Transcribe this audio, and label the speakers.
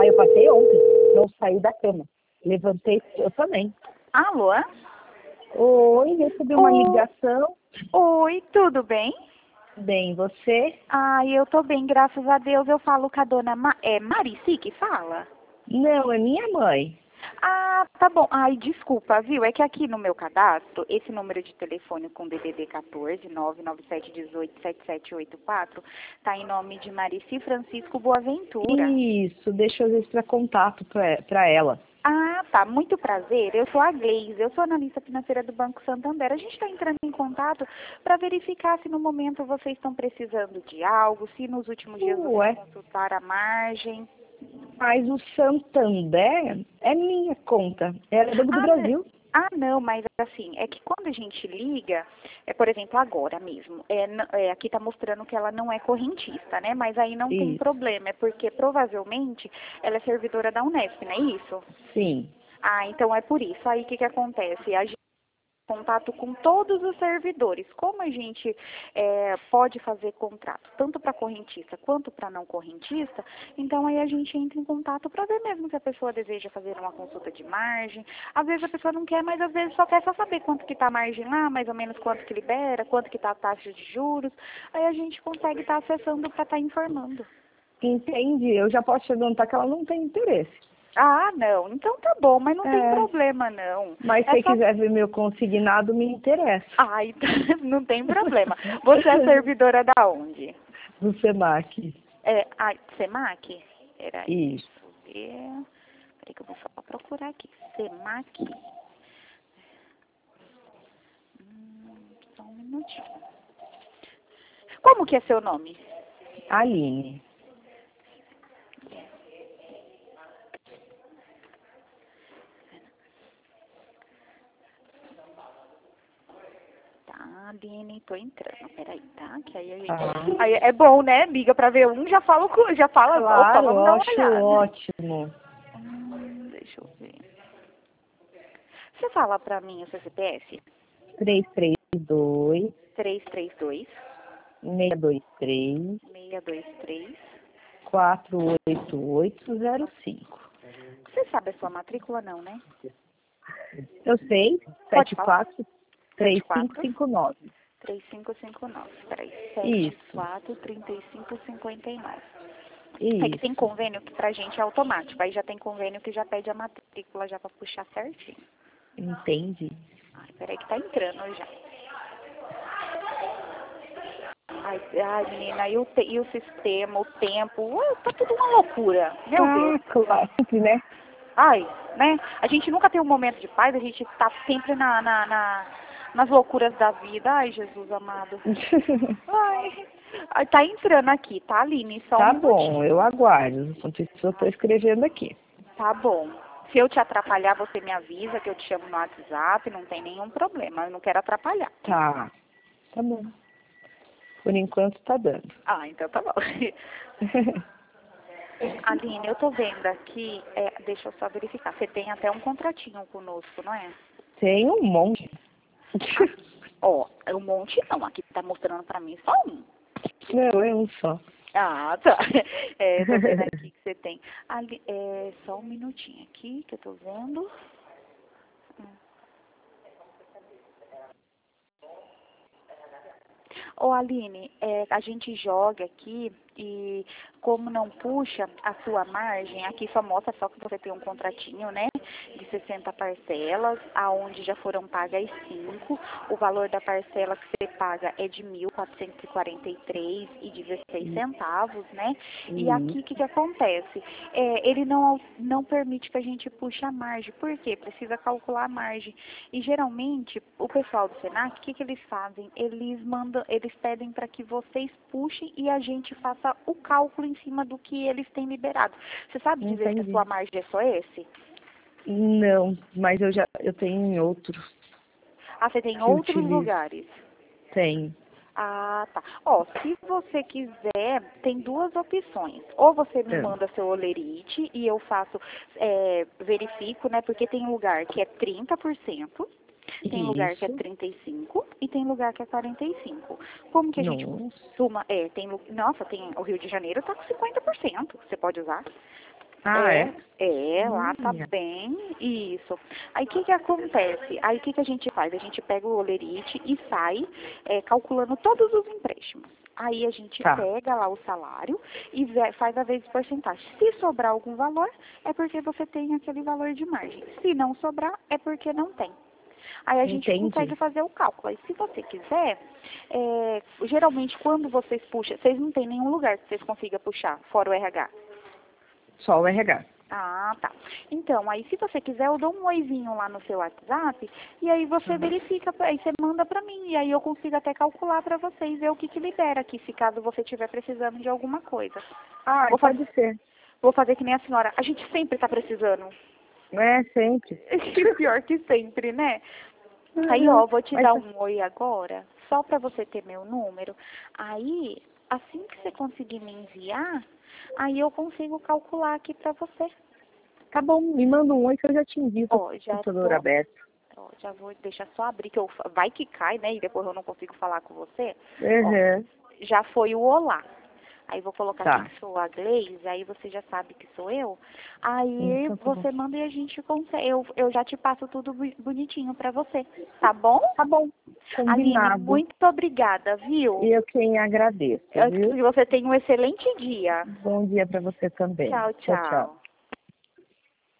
Speaker 1: eu passei ontem, não saí da cama. Levantei, eu também.
Speaker 2: Alô?
Speaker 1: Oi, recebi uma ligação.
Speaker 2: Oi, tudo bem?
Speaker 1: Bem, você?
Speaker 2: Eu tô bem, graças a Deus. Eu falo com a dona Marici que fala?
Speaker 1: Não, é minha mãe.
Speaker 2: Ah, tá bom. Ai, desculpa, viu? É que aqui no meu cadastro, esse número de telefone com DDD 14 99718 7784 tá em nome de Marici Francisco Boaventura.
Speaker 1: Isso, deixa eu registrar contato pra ela.
Speaker 2: Ah, tá. Muito prazer. Eu sou a Gleise, eu sou analista financeira do Banco Santander. A gente está entrando em contato para verificar se no momento vocês estão precisando de algo, se nos últimos dias vocês consultaram a margem.
Speaker 1: Mas o Santander é minha conta. Ela é Banco do Brasil.
Speaker 2: Não, mas assim, é que quando a gente liga, por exemplo, agora mesmo, aqui está mostrando que ela não é correntista, né? Mas aí não tem problema, é porque provavelmente ela é servidora da Unesp, não é isso?
Speaker 1: Sim.
Speaker 2: Então é por isso. Aí o que acontece? A gente tem contato com todos os servidores. Como a gente pode fazer contrato, tanto para correntista quanto para não correntista, então aí a gente entra em contato para ver mesmo se a pessoa deseja fazer uma consulta de margem. Às vezes a pessoa não quer, mas às vezes só quer saber quanto que está a margem lá, mais ou menos quanto que libera, quanto que está a taxa de juros. Aí a gente consegue estar acessando para estar informando.
Speaker 1: Entendi. Eu já posso te perguntar que ela não tem interesse.
Speaker 2: Não. Então tá bom, mas não tem problema, não.
Speaker 1: Mas se quiser ver meu consignado, me interessa.
Speaker 2: Então não tem problema. Você é servidora da onde?
Speaker 1: Do SEMAC.
Speaker 2: SEMAC? Era
Speaker 1: isso.
Speaker 2: Peraí que eu vou só procurar aqui. SEMAC. Só um minutinho. Como que é seu nome?
Speaker 1: Aline.
Speaker 2: Aline, tô entrando. Peraí, tá? Que aí a gente... Aí é bom, né? Liga pra ver já fala,
Speaker 1: claro,
Speaker 2: opa, vamos dar uma
Speaker 1: acho
Speaker 2: olhada.
Speaker 1: ótimo.
Speaker 2: Deixa eu ver. Você fala pra mim o seu CPF?
Speaker 1: 332
Speaker 2: 332
Speaker 1: 623
Speaker 2: 623
Speaker 1: 48805.
Speaker 2: Você sabe a sua matrícula, não, né?
Speaker 1: Eu sei,
Speaker 2: Pode falar.
Speaker 1: 3559.
Speaker 2: 3559. Peraí,
Speaker 1: Isso.
Speaker 2: 743559.
Speaker 1: Isso.
Speaker 2: É que tem convênio que pra gente é automático. Aí já tem convênio que já pede a matrícula já pra puxar certinho.
Speaker 1: Entendi.
Speaker 2: Peraí que tá entrando já. Menina, e o sistema, o tempo, tá tudo uma loucura. Meu Deus.
Speaker 1: Claro, né?
Speaker 2: Né? A gente nunca tem um momento de paz, a gente tá sempre nas loucuras da vida. Ai, Jesus amado. Tá entrando aqui, tá, Aline? Só
Speaker 1: Tá
Speaker 2: um
Speaker 1: bom, eu aguardo. Enquanto isso, eu tô escrevendo aqui.
Speaker 2: Tá bom. Se eu te atrapalhar, você me avisa que eu te chamo no WhatsApp, não tem nenhum problema. Eu não quero atrapalhar.
Speaker 1: Tá bom. Por enquanto tá dando.
Speaker 2: Então tá bom. Aline, eu tô vendo aqui, deixa eu só verificar. Você tem até um contratinho conosco, não é?
Speaker 1: Tem um monte.
Speaker 2: Um monte não. Aqui tá mostrando pra mim só um.
Speaker 1: Não, é um só.
Speaker 2: Tá. Tô vendo aqui que você tem. Só um minutinho aqui que eu tô vendo. Aline, a gente joga aqui e como não puxa a sua margem, aqui só mostra só que você tem um contratinho, né, de 60 parcelas, aonde já foram pagas 5. O valor da parcela que você paga é de R$ 1.443,16, né? E aqui o que acontece? Ele não permite que a gente puxe a margem. Por quê? Precisa calcular a margem. E geralmente, o pessoal do Senac, o que eles fazem? Eles pedem para que vocês puxem e a gente faça o cálculo em cima do que eles têm liberado. Você sabe dizer se a sua margem é só esse?
Speaker 1: Não, mas eu tenho em outros.
Speaker 2: Você tem em outros lugares?
Speaker 1: Tem.
Speaker 2: Tá. Se você quiser, tem duas opções. Ou você me manda seu olerite e eu faço, verifico, né? Porque tem lugar que é 30%. Tem lugar que é 35% e tem lugar que é 45%. Como que a gente costuma... Nossa, o Rio de Janeiro tá com 50%. Você pode usar?
Speaker 1: Ah, é?
Speaker 2: Lá tá
Speaker 1: Minha.
Speaker 2: bem, isso. Aí o que que acontece? Aí o que que a gente faz? A gente pega o holerite e sai calculando todos os empréstimos. Aí a gente
Speaker 1: Tá,
Speaker 2: pega lá o salário e faz a vez de porcentagem. Se sobrar algum valor, é porque você tem aquele valor de margem. Se não sobrar, é porque não tem. Aí a gente consegue
Speaker 1: entendi.
Speaker 2: fazer o cálculo. Aí se você quiser, geralmente quando vocês puxam, vocês não têm nenhum lugar que vocês consigam puxar, fora o RH.
Speaker 1: Só o RH.
Speaker 2: Ah, tá. Então, aí se você quiser, eu dou um oizinho lá no seu WhatsApp e aí você verifica, aí você manda pra mim e aí eu consigo até calcular pra vocês, ver o que que libera aqui, se caso você estiver precisando de alguma coisa.
Speaker 1: Ah,
Speaker 2: Vou,
Speaker 1: pode ser.
Speaker 2: vou fazer que nem a senhora. A gente sempre tá precisando.
Speaker 1: É, sempre.
Speaker 2: Pior que sempre, né? Aí,
Speaker 1: Uhum.
Speaker 2: ó, vou te
Speaker 1: Mas
Speaker 2: dar um oi agora, só pra você ter meu número. Aí, assim que você conseguir me enviar, aí eu consigo calcular aqui pra você.
Speaker 1: tá bom, me manda um oi que eu já te envio, tô com
Speaker 2: Ó,
Speaker 1: o computador aberto.
Speaker 2: já vou deixar só abrir, que vai que cai, né? E depois eu não consigo falar com você. Ó,
Speaker 1: Uhum.
Speaker 2: já foi o olá. Aí vou colocar aqui
Speaker 1: Tá,
Speaker 2: que sou a Gleise, aí você já sabe que sou eu. Aí
Speaker 1: então tá bom.
Speaker 2: você manda e a gente consegue. Eu já te passo tudo bonitinho pra você, tá bom?
Speaker 1: Tá bom,
Speaker 2: Aline,
Speaker 1: combinado.
Speaker 2: muito obrigada, viu?
Speaker 1: E eu quem agradeço, viu?
Speaker 2: Que você tenha um excelente dia.
Speaker 1: Bom dia pra você também.
Speaker 2: Tchau,
Speaker 1: Tchau, tchau.
Speaker 2: tchau.